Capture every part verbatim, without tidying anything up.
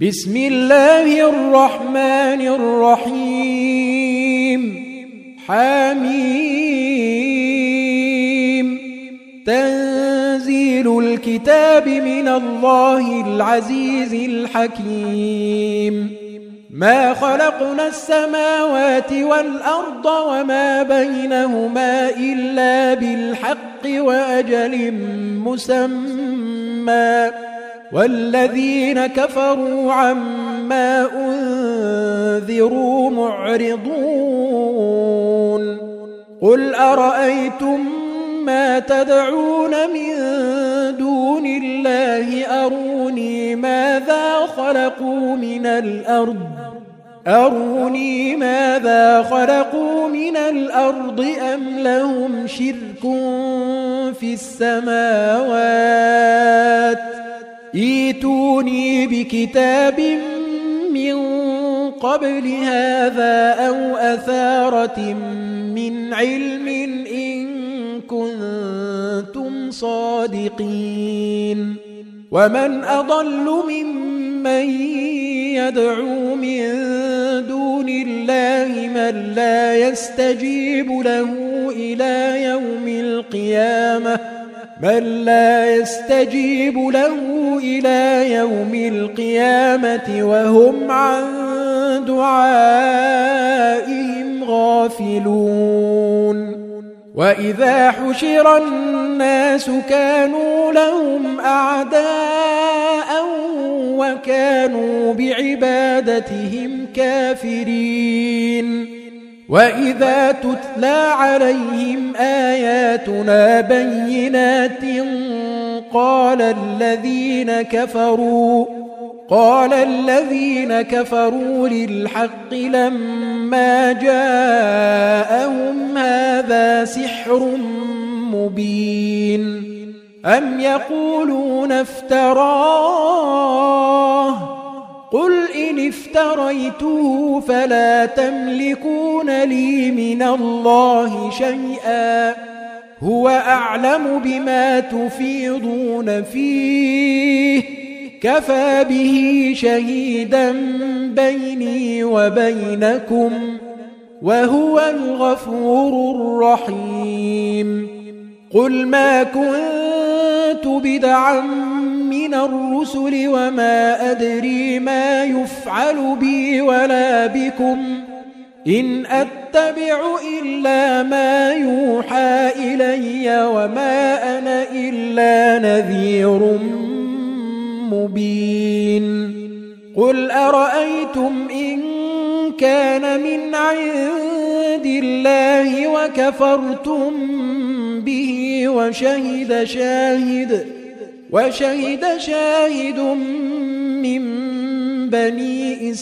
بسم الله الرحمن الرحيم حميم تنزيل الكتاب من الله العزيز الحكيم ما خلقنا السماوات والأرض وما بينهما إلا بالحق وأجل مسمى والذين كفروا عما أنذروا معرضون قل أرأيتم ما تدعون من دون الله أروني ماذا خلقوا من الأرض أروني ماذا خلقوا من الأرض أم لهم شرك في السماوات ائتوني بكتاب من قبل هذا أو أثارة من علم إن كنتم صادقين ومن أضل ممن يدعو من دون الله من لا يستجيب له إلى يوم القيامة من لا يستجيب له إلى يوم القيامة وهم عن دعائهم غافلون وإذا حشر الناس كانوا لهم أعداء وكانوا بعبادتهم كافرين وإذا تتلى عليهم آياتنا بينات قال الذين كفروا قال الذين كفروا للحق لما جاءهم هذا سحر مبين أم يقولون افتراه قل إن افتريته فلا تملكون لي من الله شيئا هو أعلم بما تفيضون فيه كفى به شهيدا بيني وبينكم وهو الغفور الرحيم قل ما كنت بدعا من الرسل وما أدري ما يفعل بي ولا بكم إن أتبع إلا ما يوحى إلي وما أنا إلا نذير مبين قل أرأيتم إن كان من عند الله وكفرتم به وشهد شاهد وشهد شاهد من بني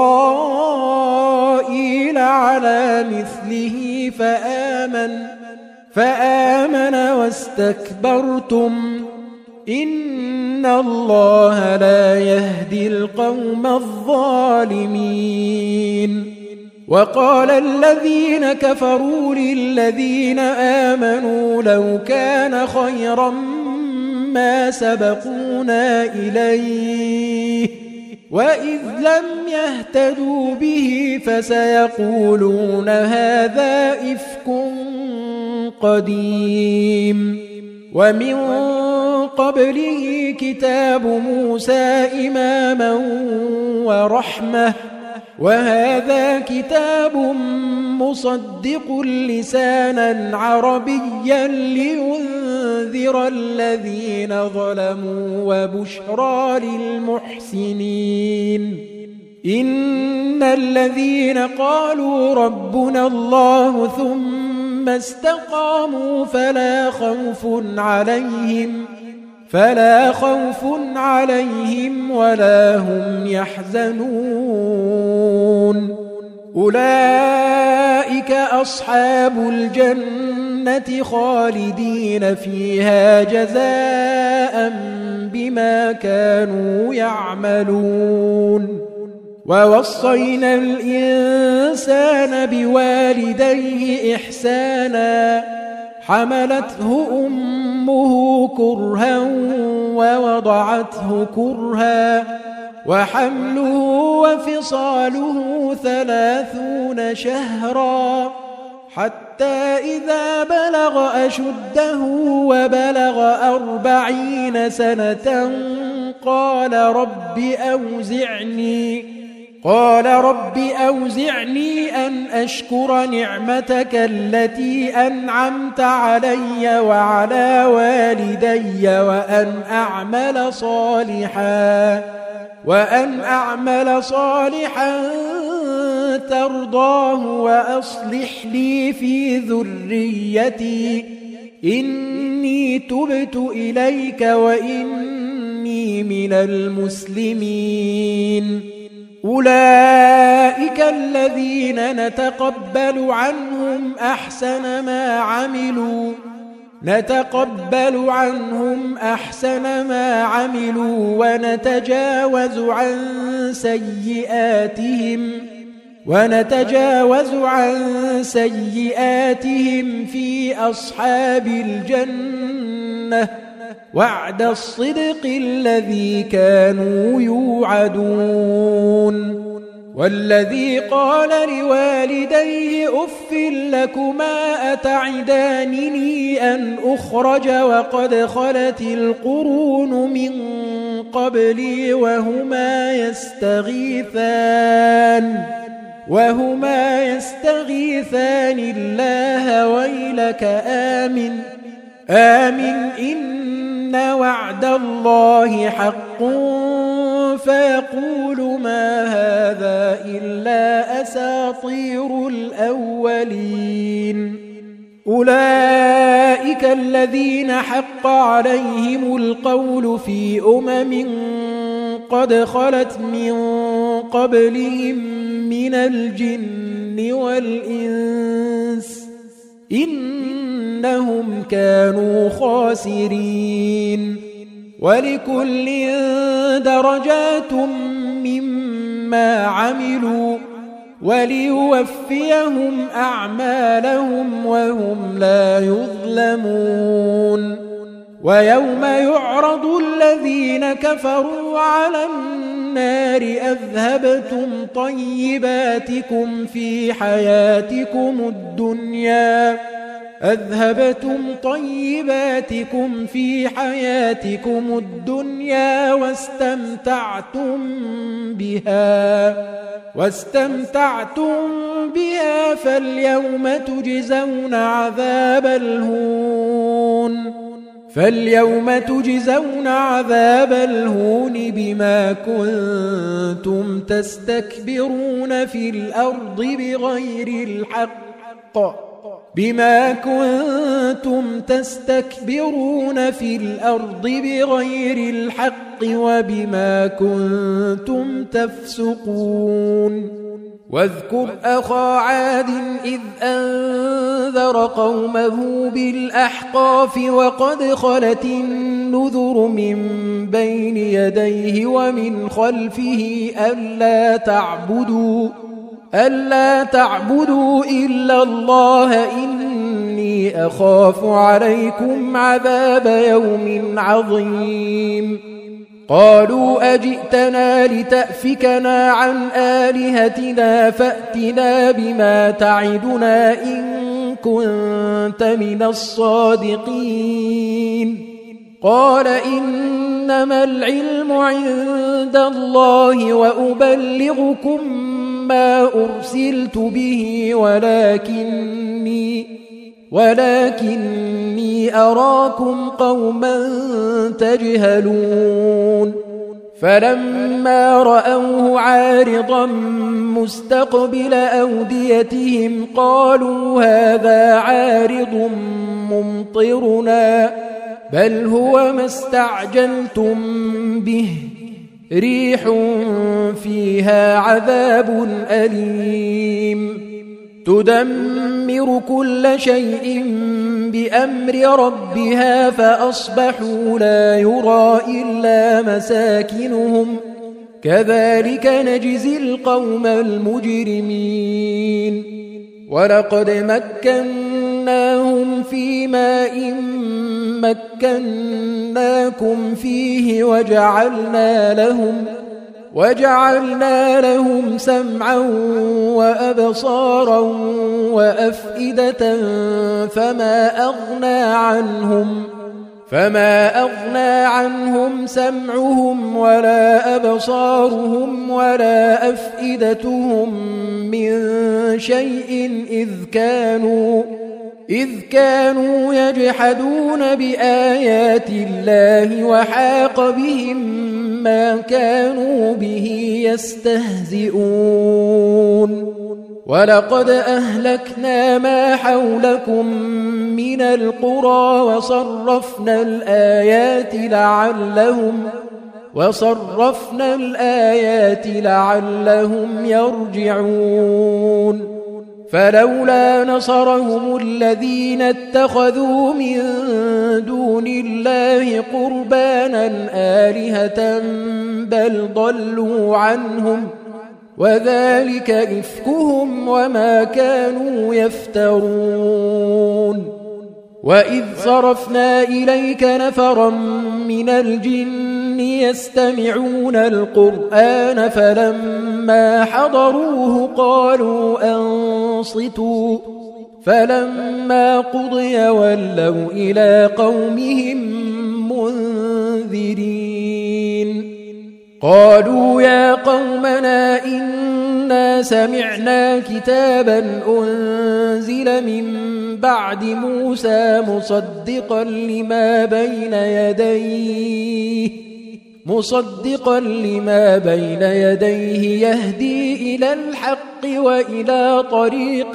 إسرائيل على مثله فآمن فآمن واستكبرتم إن الله لا يهدي القوم الظالمين وقال الذين كفروا للذين آمنوا لو كان خيرا ما سبقونا إليه وإذ لم يهتدوا به فسيقولون هذا إفك قديم ومن قبله كتاب موسى إماما ورحمة وهذا كتاب مصدق لسانا عربيا لينذر الذين ظلموا وبشرى للمحسنين إن الذين قالوا ربنا الله ثم استقاموا فلا خوف عليهم فلا خوف عليهم ولا هم يحزنون أولئك أصحاب الجنة خالدين فيها جزاء بما كانوا يعملون ووصينا الإنسان بوالديه إحسانا حملته أمه كرها ووضعته كرها وحمله وفصاله ثلاثون شهرا حتى إذا بلغ أشده وبلغ أربعين سنة قال رب أوزعني قال رب أوزعني أن أشكر نعمتك التي أنعمت علي وعلى والدي وأن أعمل صالحا وأن أعمل صالحا ترضاه وأصلح لي في ذريتي إني تبت إليك وإني من المسلمين أولئك الذين نتقبل عنهم أحسن ما عملوا نتقبل عنهم أحسن ما عملوا ونتجاوز عن سيئاتهم ونتجاوز عن سيئاتهم في أصحاب الجنة وعد الصدق الذي كانوا يوعدون والذي قال لوالديه أف لكما أتعدانني أن أخرج وقد خلت القرون من قبلي وهما يستغيثان وهما يستغيثان الله ويلك آمن آمن إن وعد الله حق فيقول ما هذا إلا أساطير الأولين أولئك الذين حق عليهم القول في أمم قد خلت من قبلهم من الجن والإنس إنهم كانوا خاسرين ولكل درجات مما عملوا وليوفيهم أعمالهم وهم لا يظلمون ويوم يعرض الذين كفروا على النار أذهبتم طيباتكم في حياتكم الدنيا أذهبتم طيباتكم في حياتكم الدنيا واستمتعتم بها واستمتعتم بها فاليوم تجزون عذاب الهون فاليوم تجزون عذاب الهون بما كنتم تستكبرون في الأرض بغير الحق بما كنتم تستكبرون في الأرض بغير الحق وبما كنتم تفسقون واذكر أخا عاد إذ أنذر قومه بالأحقاف وقد خلت النذر من بين يديه ومن خلفه ألا تعبدوا ألا تعبدوا إلا الله إني أخاف عليكم عذاب يوم عظيم قالوا أجئتنا لتأفكنا عن آلهتنا فأتنا بما تعدنا إن كنت من الصادقين قال إنما العلم عند الله وأبلغكم ما أرسلت به ولكني ولكني أراكم قوما تجهلون فلما رأوه عارضا مستقبل أوديتهم قالوا هذا عارض ممطرنا بل هو ما استعجلتم به ريح فيها عذاب أليم تدمر كل شيء بأمر ربها فأصبحوا لا يرى إلا مساكنهم كذلك نجزي القوم المجرمين ولقد مكناهم في ماء مكناكم فيه وجعلنا لهم وجعلنا لهم سمعا وأبصارا وأفئدة فما أغنى عنهم فما أغنى عنهم سمعهم ولا أبصارهم ولا أفئدتهم من شيء إذ كانوا إذ كانوا يجحدون بآيات الله وحاق بهم ما كانوا به يستهزئون ولقد أهلكنا ما حولكم من القرى وصرفنا الآيات لعلهم وصرفنا الآيات لعلهم يرجعون فلولا نصرهم الذين اتخذوا من دون الله قربانا آلهة بل ضلوا عنهم وذلك إفكهم وما كانوا يفترون وإذ صرفنا إليك نفرا من الجن يستمعون القرآن فلما حضروه قالوا أنصتوا فلما قضي ولوا إلى قومهم منذرين قالوا يا قومنا إنا سمعنا كتابا أنزل من بعد موسى مصدقا لما بين يديه مصدقا لما بين يديه يهدي إلى الحق وإلى طريق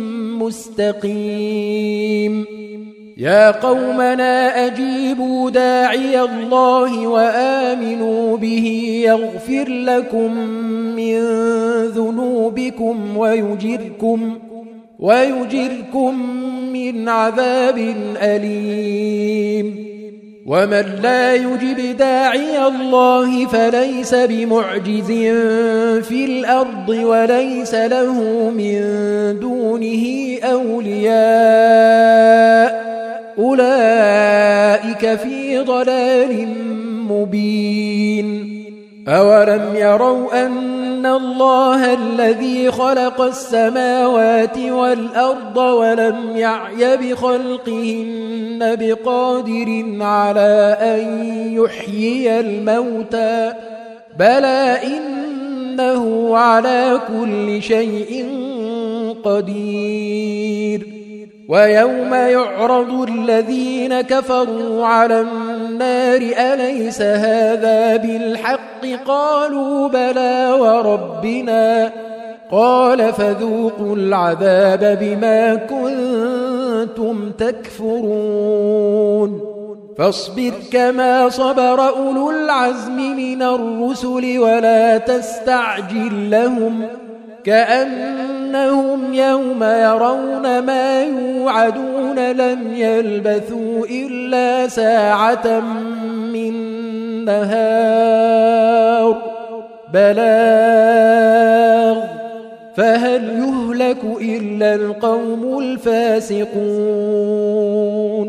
مستقيم يا قومنا أجيبوا داعي الله وآمنوا به يغفر لكم من ذنوبكم ويجركم ويجركم من عذاب أليم ومن لا يجب داعي الله فليس بمعجز في الأرض وليس له من دونه أولياء أولئك في ضلال مبين أولم يروا أن الله الذي خلق السماوات والأرض ولم يعي بخلقهن بقادر على أن يحيي الموتى بلى إنه على كل شيء قدير ويوم يعرض الذين كفروا على النار أليس هذا بالحق قالوا بلى وربنا قال فذوقوا العذاب بما كنتم تكفرون فاصبر كما صبر أولو العزم من الرسل ولا تستعجل لهم كأنهم يوم يرون ما يوعدون لم يلبثوا إلا ساعة من نهار بلاغ فهل يهلك إلا القوم الفاسقون